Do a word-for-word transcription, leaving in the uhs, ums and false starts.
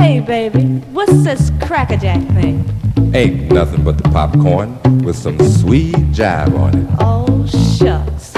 Hey, baby, what's this crackerjack thing? Ain't nothing but the popcorn with some sweet jive on it. Oh, shucks.